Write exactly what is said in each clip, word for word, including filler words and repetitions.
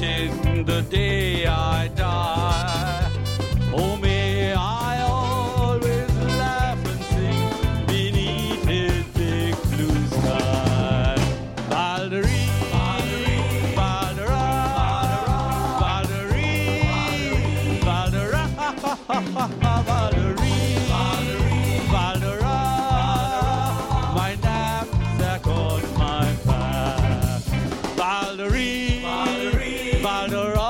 wishing the day I die. Oh, may I always laugh and sing beneath his big blue sky. Valerie, Valerie, Valdera, Valerie, Valdera, Valerie, Valdera, my knapsack on my back. Valerie, Valdera,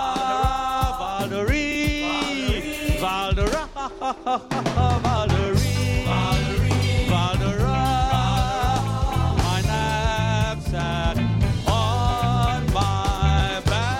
Valerie, Valdera, Valerie, Valdera, my knapsack on my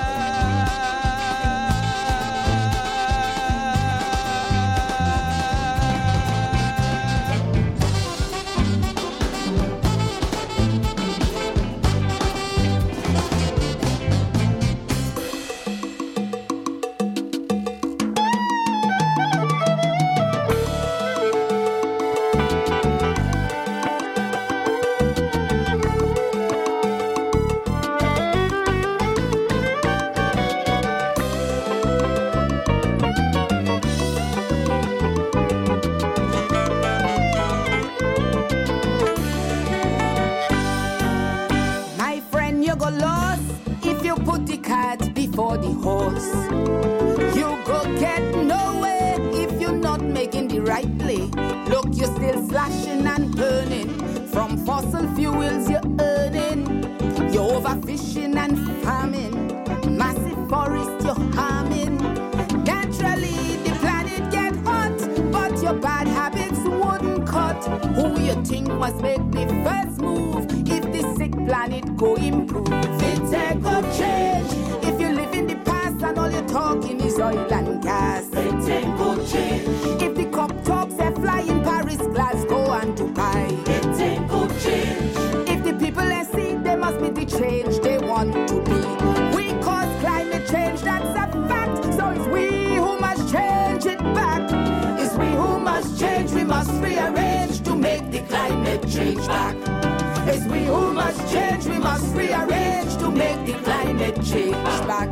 My friend, you go lost if you put the cart before the horse. You go get nowhere if you're not making the right play. Look, you're still slashing and burning. From fossil fuels you're earning. You're overfishing and farming. Massive forest you're harming. Naturally the planet get hot, but your bad habits wouldn't cut. Who you think must make the first move if the sick planet go improve? It take a change if you live in the past and all you're talking is oil and gas. It take a change if the cop talks they fly in Paris, Glasgow and Dubai. It take a change if the people they see they must be the change they want to be. We cause climate change, that's a fact. So it's we who must change it back. It's we who must change, we must rearrange to make the climate change back. It's we who must change, we must rearrange to make the climate change back.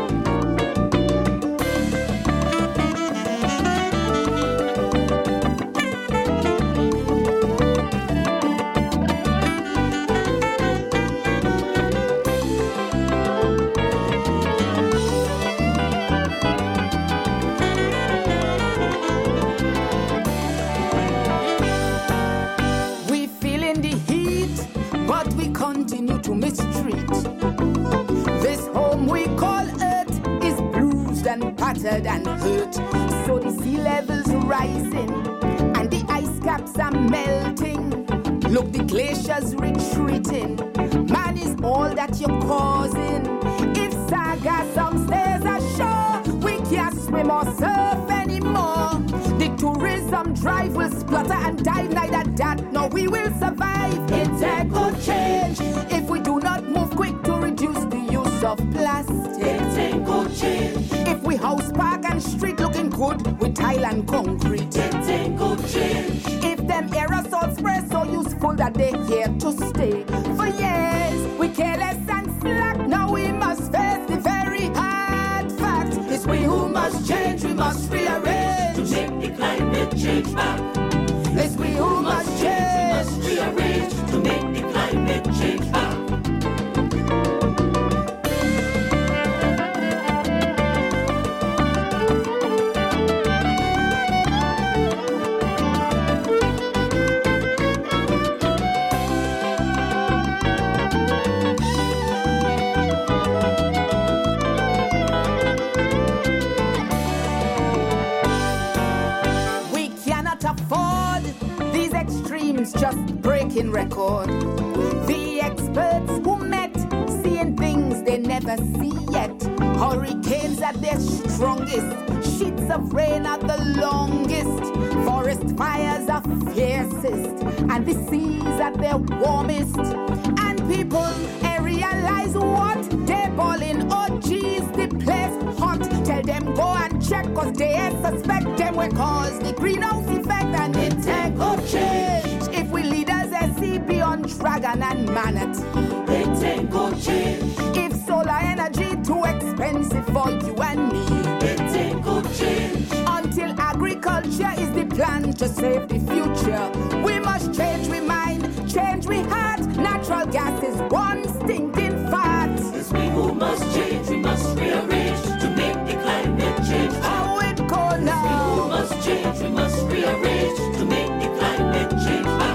We feeling the heat, but we continue to mistreat. This home we call Earth is bruised and battered and hurt. So the sea levels rising and the ice caps are melting. Look, the glaciers retreating. Man is all that you're causing. If Saga song stays ashore, we can't swim or surf anymore. The tourism drive will splutter and die. Neither that nor we will survive. It's a good change if we do not move quick to reduce the use of plastic. It's a good change if we house park and street looking good with tile and concrete. It's a good change if them aerosol sprays so useful that they're here to stay. For years we careless and slack. Now we must face the very hard fact. It's we who must change, we must rearrange to make the climate change back. It's we who must change, we must rearrange to make the climate change back. We cannot afford these extremes, just breaking record. The experts who met, seeing things they never see yet. Hurricanes at their strongest, sheets of rain are the longest. Forest fires are fiercest, and the seas at their warmest. And people eh, realize what they're balling. Oh geez, the place hot. Tell them go and check, cause they suspect them will cause the greenhouse effect. And it take a change if we leaders eh, see beyond dragon and manatee. It take a change if solar energy to for you and me. It ain't good change. Until agriculture is the plan to save the future. We must change we mind, change we heart. Natural gas is one stinking fat. It's we who must change, we must rearrange to make the climate change. How it go now? It's we who must change, we must rearrange to make the climate change back.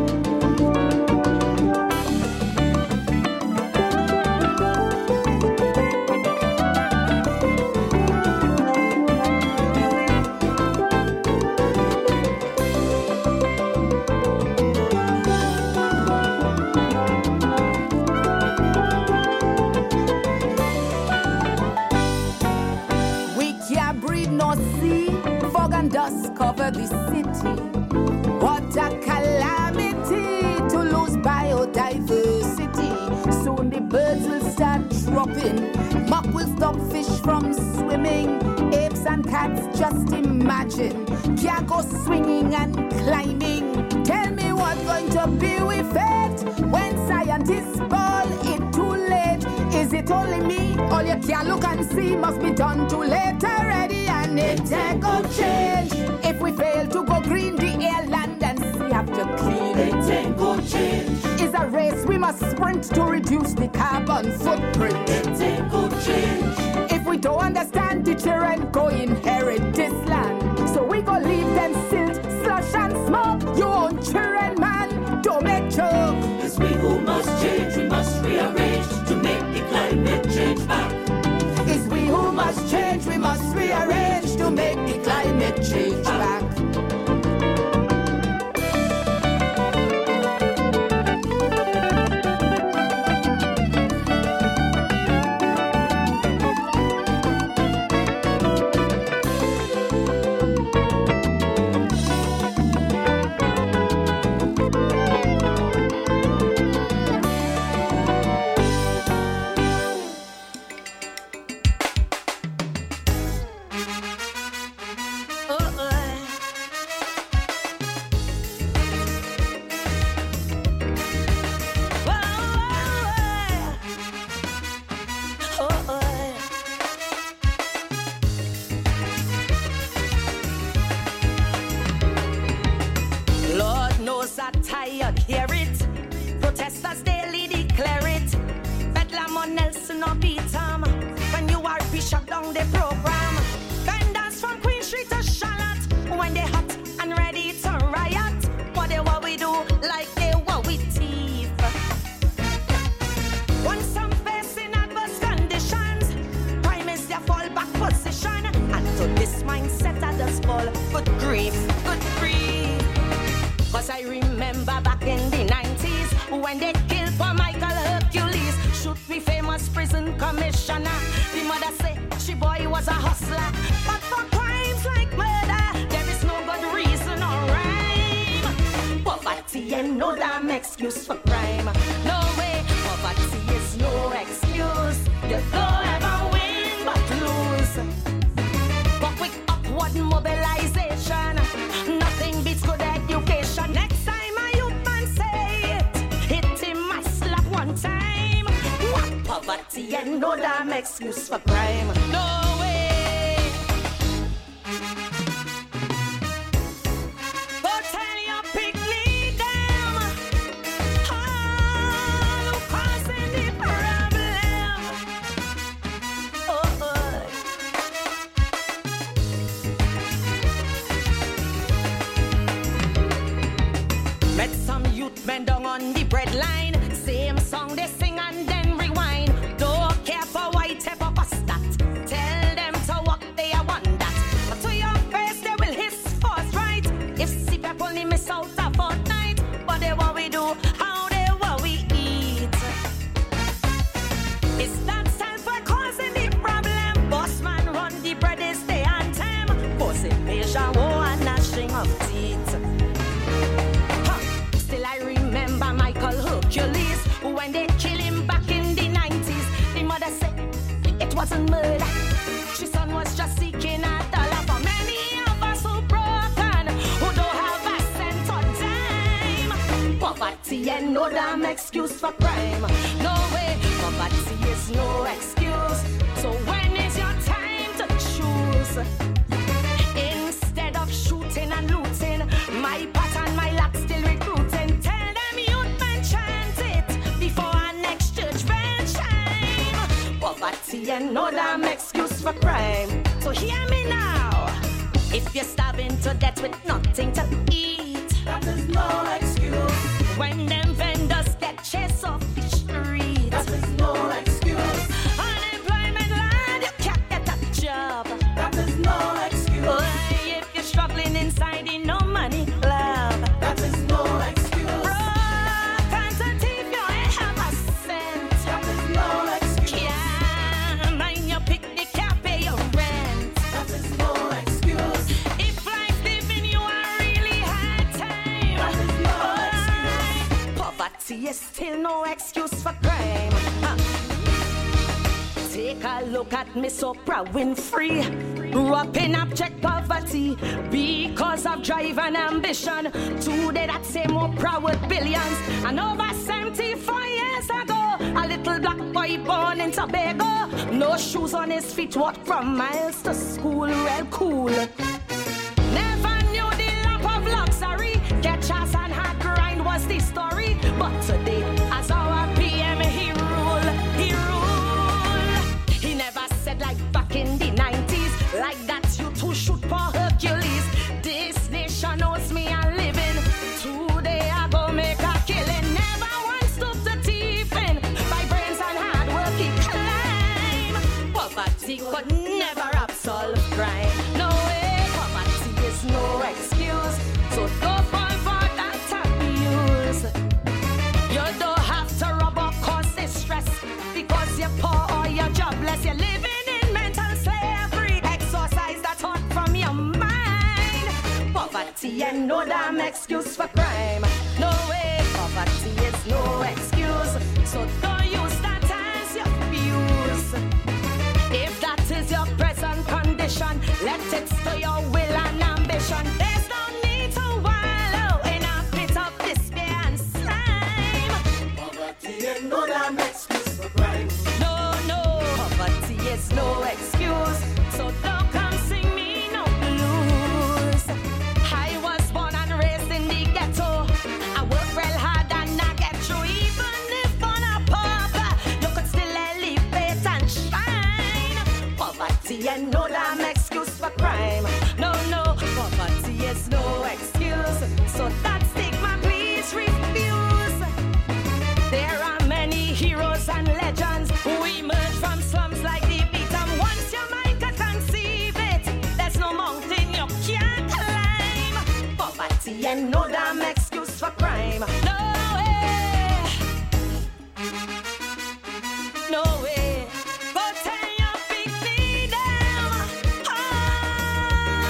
Dust cover the city. What a calamity to lose biodiversity. Soon the birds will start dropping. Muck will stop fish from swimming. Apes and cats, just imagine, can't go swinging and climbing. Tell me what's going to be with it when scientists call it too late. Is it only me? All you can look and see must be done too late already. And it ain't go change if we fail to go green. The air, land and sea have to clean. It ain't go change. It's a race we must sprint to reduce the carbon footprint. It ain't go change. If we don't understand, the children go inherit this land. So we go leave them silt, slush and smoke. Your own children, man, don't make joke. It's we who must change, we must rearrange to make the climate change back. It's we who must change, we must rearrange to make the climate change back. Excuse for crime. No way. Go tell your picnic them all who causing the problem. Oh, oh. Met some youth men down on the bread line. Same song they sing and then rewind. Don't care for white pepper that. Tell them to walk they are one that. But to your face they will hiss first, right? If see people only miss out a fortnight. But they what we do, how they what we eat. It's that self for causing the problem. Boss man run the bread is the anthem. Boss it measure war and gnashing of teeth. Huh. Still I remember Michael Hercules when they kill him back in the nineties. The mother said it wasn't murder. She son was just seeking a dollar. For many of us who broken, who don't have a cent or dime. Poverty ain't no damn excuse for crime. No way, poverty is no excuse. So when is your Poverty and no damn excuse for crime. So hear me now. If you're starving to death with nothing to eat, that is no excuse. When them vendors get chased off the street, that is no excuse. Unemployment land, you can't get a job, that is no excuse. Boy, if you're struggling inside in no money club, that is no excuse. Broke and to thief, you ain't have a cent, that is no excuse. Yeah, mind your picnic, can't pay your rent, that is no excuse. If life giving you a really hard time, that is no excuse. Poverty is still no excuse for crime. Huh. Take a look at Miss Oprah Winfrey. Grew up in abject poverty because of drive and ambition. Today that same Oprah with billions. And over seventy-four years ago, a little black boy born in Tobago. No shoes on his feet, walked from miles to school, real cool. Never knew the lap of luxury. Get chance and hard grind was the story. But today, as our P M, he rule, he rule. He never said like back in the nineties, like that you two shoot for Hercules. This nation owes me a living. Today I go make a killing. Never once stoop to thieving. By brains and hard work he climb. Poverty could never absolve crime. No way, poverty is no excuse. So don't fall for that abuse. You don't have to rob or cause distress because you're poor or you're jobless. You're living in mental slavery. Exorcise that thought from your mind. Poverty and no damn excuse for crime. No way, poverty is no excuse. So don't use that as your fuse. If that is your present condition, let it stir your will and ambition. There's no need to wallow in a pit of despair and slime. Poverty ain't no damn excuse for crime. No, no, poverty is no excuse. So don't come sing me no blues. I was born and raised in the ghetto. I work real hard and I get through. Even if on a pauper, you could still elevate and shine. Poverty and no damn excuse for crime. No, no, poverty is no excuse. So that stigma, please refuse. There are many heroes and legends who emerge from slums like the beatum. Once your mind can conceive it, there's no mountain you can't climb. Poverty and no damn excuse for crime. No way. No way. Go tell your big leader. Oh,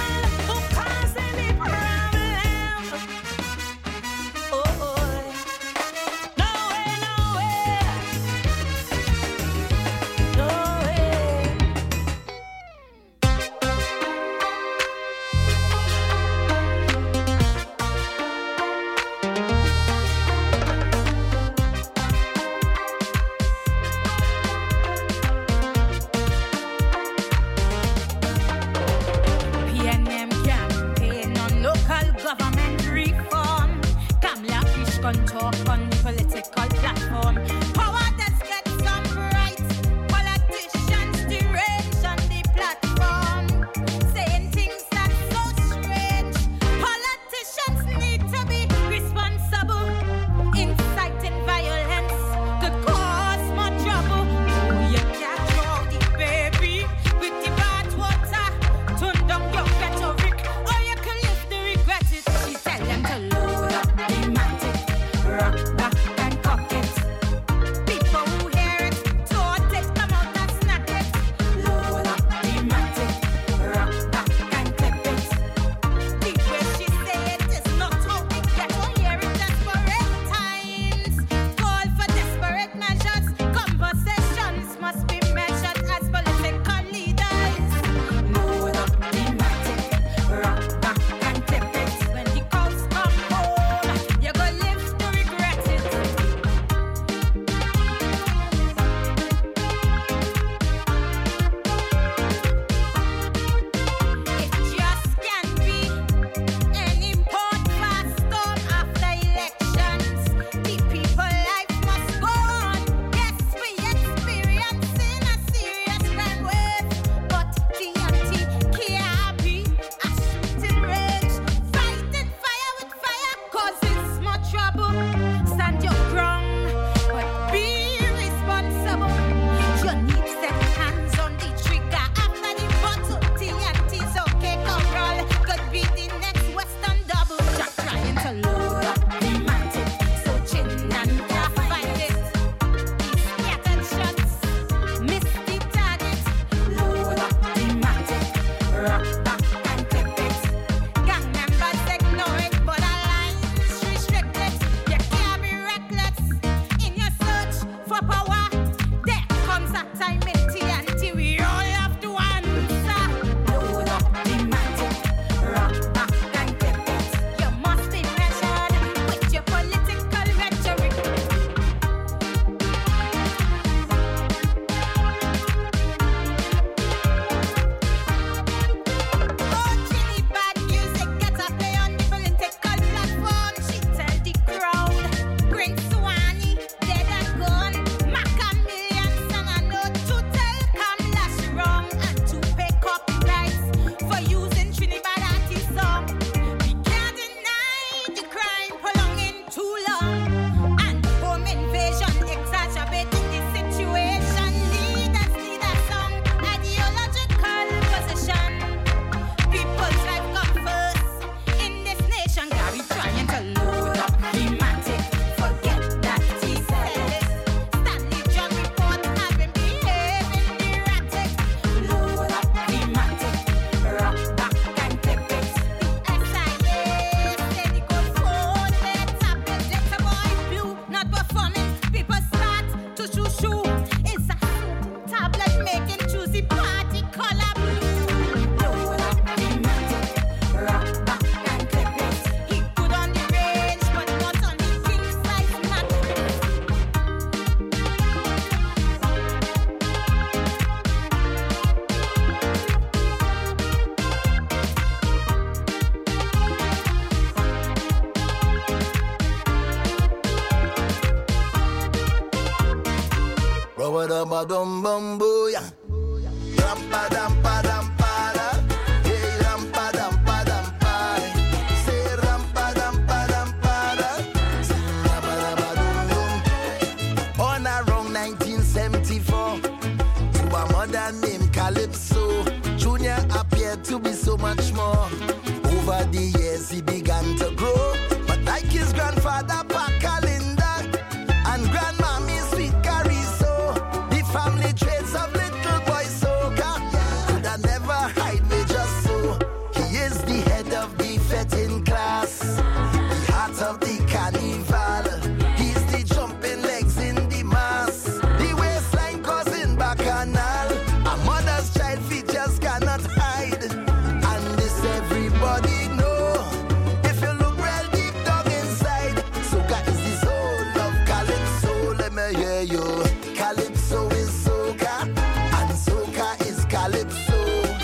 mother named Calypso. Junior appeared to be so much more. Over the years he began to grow, but like his grandfather Pakalinda and grandmammy Sweet Cariso, the family traits of little boy soca could I never hide me just so. He is the head of the fetting class, the heart of the carnival. He's the jumping legs in the mass, the waistline causing bacchanal. A mother's child feet just cannot hide, and this everybody know. If you look real deep down inside, soca is the soul of Calypso. Let me hear you. Calypso is soca, and soca is Calypso.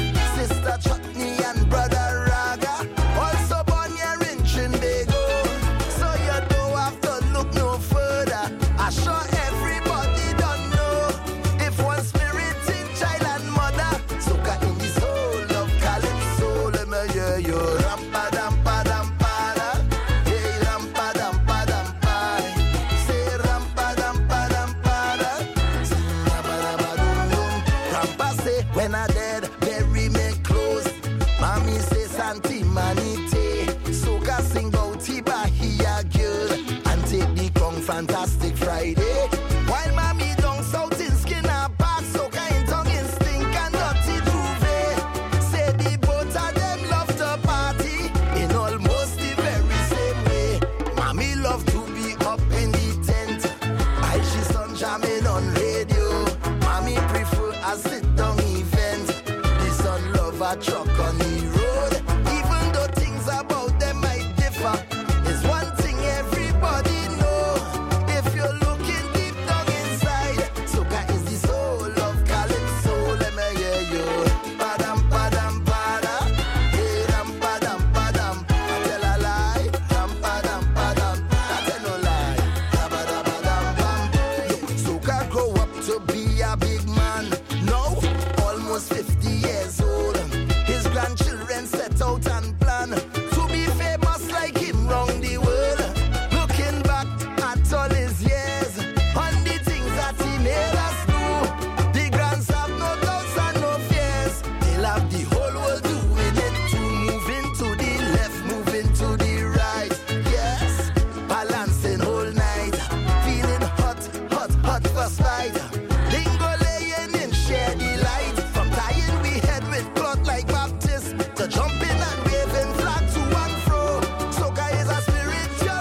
Sister Chutney and brother Raga, also born here in Trinbago. So you don't have to look no further. I sure everybody don't know. If one spirit in child and mother, soca in the soul of Calypso. Let me hear you. Rampa dampa dampada, hey rampa dampa dampa, say rampa dampa dampada, say rampa dampa dum dum. Rampa say when I dead, bury me close. Mommy say Santi Manite, soca sing bout Bahia girl and take the Kong Fantastic Friday. While mommy down south in Skinner Park, soca in tongue in stink and dirty Trouvé. Say the both of them love to party in almost the very same way. Mommy love to be up in the tent while she sun jamming on radio. Mommy prefer a sit down event. The son love a truck on the road. Even though things about them might differ, it's one thing everybody know. If you're looking deep down inside, soca is the soul of Calypso. Let me hear you. Padam padam pada, hey ram padam padam. I tell a lie, ram padam padam. I tell no lie, padam padam bam. Soca grow up to be a big man. Now almost fifty years old. His grandchildren set out and plan to be famous like him round the world. Looking back at all his years, on the things that he made us do, the grands have no doubts and no fears. They'll have the whole world doing it too. Moving to the left, moving to the right. Yes, balancing whole night, feeling hot, hot, hot for spite. Lingo laying in share delight, from tying we head with cloth like Baptist to jumping and waving flag to and fro. Soca is a spiritual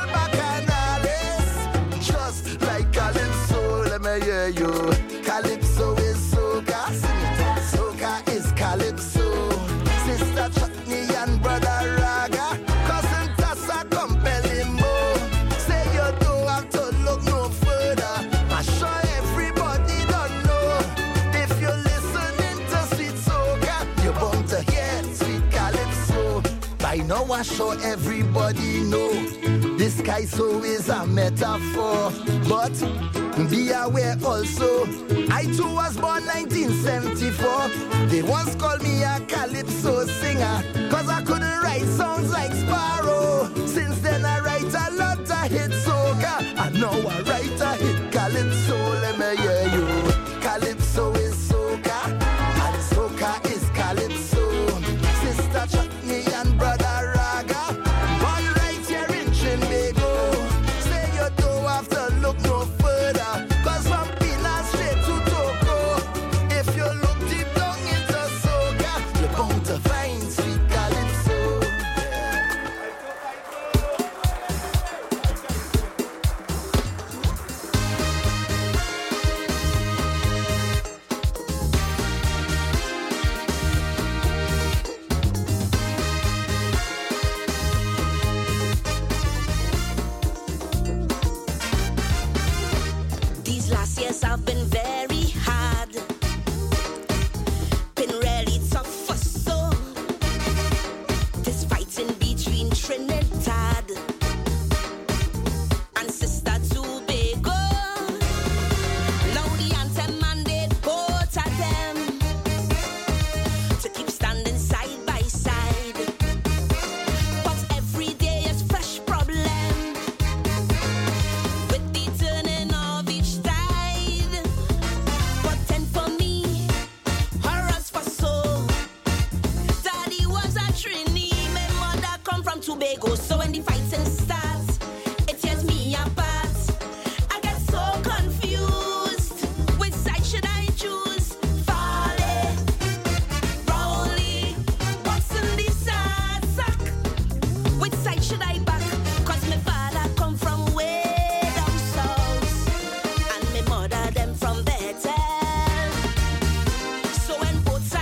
bacchanal, just like Calypso. Let me hear you. Calypso is soca, sing it. Soca is Calypso. Sister Chutney and brother Raga, cousin Tassa compelling more. Say you don't have to look no further. I'm sure everybody don't know. If you're listening to sweet soca, you're bound to hear sweet Calypso. By now I sure everybody know this guy so is a metaphor, but be aware also, I too was born nineteen seventy-four. They once called me a Calypso singer, cause I couldn't write songs like Sparrow. Since then I write a lot of hit soca, and now I write a hit Calypso. Let me hear you. Calypso is soca, and soca is Calypso. Sister Chutney and brother Raga, born right here in Trinbago. Say you don't have to look no further, cause from Pina straight to Toco, if you look deep down into soca, you're bound to find sweet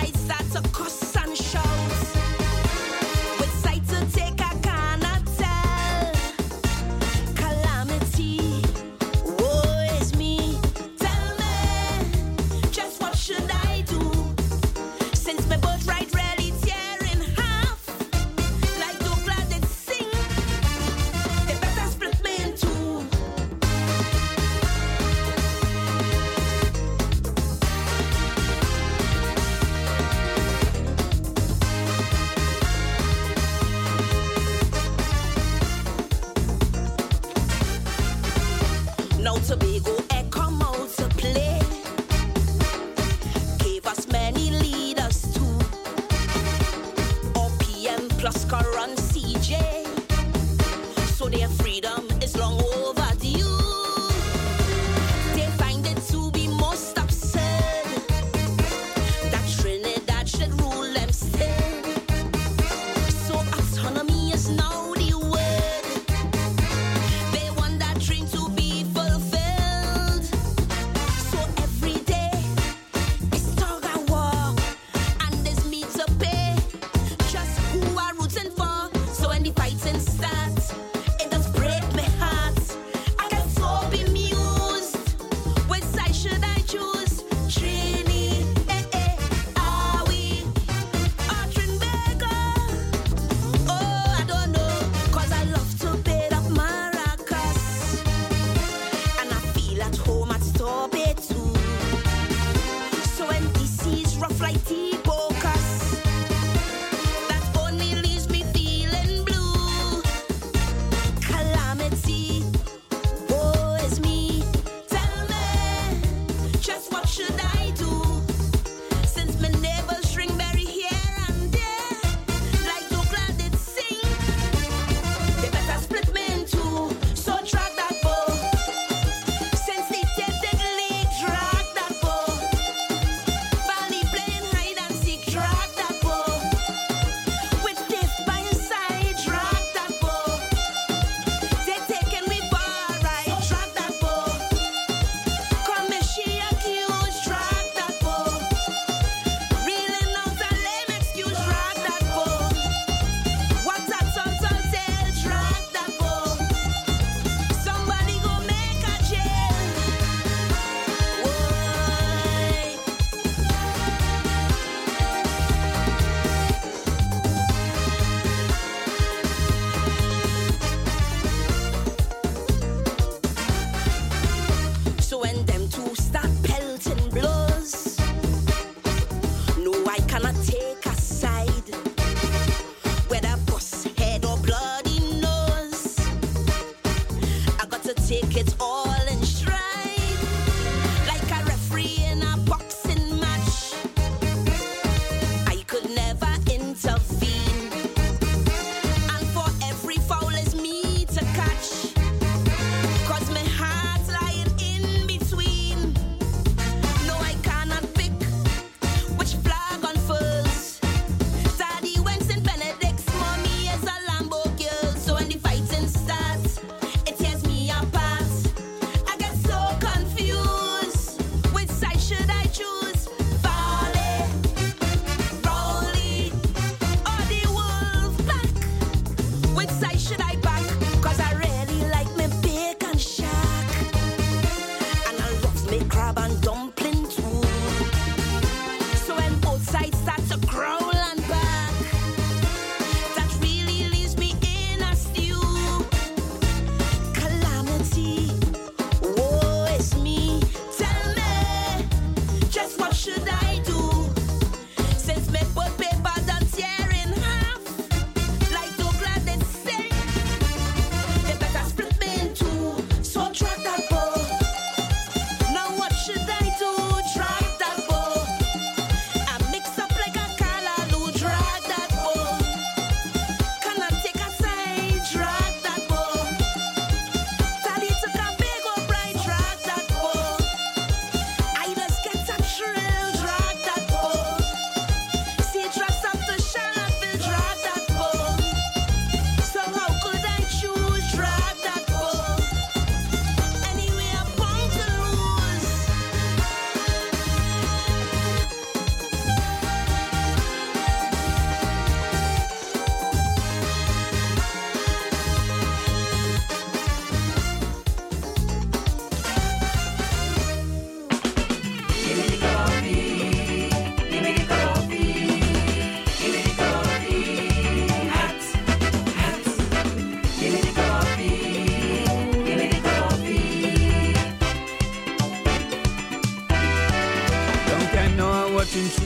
I start to cuss and shout. With sight to take, I cannot tell. Calamity, woe is me. Tell me, just what should I do? Since my birthright really tear in half, like Douglas did sing, they better split me in two. Now Tobago air come out to play. Gave us many leaders too. Or P M plus current C J. So their freedom is long overdue. They find it to be most absurd that Trinidad should rule them still. So autonomy is now the word. They want that dream to be fulfilled. So every day it's tug and war, and there's me to pay. Just who are rooting for. So when the fighting starts, it does break my heart. I get so bemused. Which side should I choose? Trini, eh eh, are we or Trinbago? Oh, I don't know, 'cause I love to beat up maracas, and I feel at home at Torbay too. So when D C's rough like T-Bocas, that only leaves me feeling blue. Calamity, woe is me. Tell me, just what should I do? Since my neighbors string berry here and there, like Douglas did sing, they better split me in two. So drag that bow. Since the Celtic League, drag that bow. Valley playing hide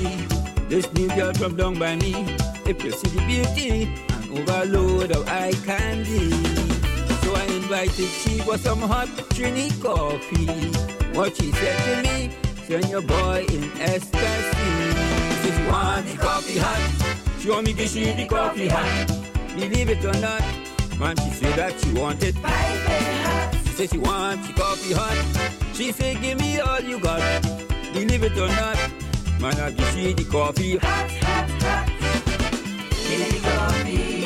This new girl from down by me. If you see the beauty and overload of eye candy. So I invited she for some hot Trini coffee. What she said to me, send your boy in ecstasy. She said she want the coffee hot. She want me to see the coffee hot. Believe it or not, man, she said that she want it hot. She said she want the coffee hot. She said give me all you got. Believe it or not, man, I give she the coffee hot, hot, hot. Give me the coffee.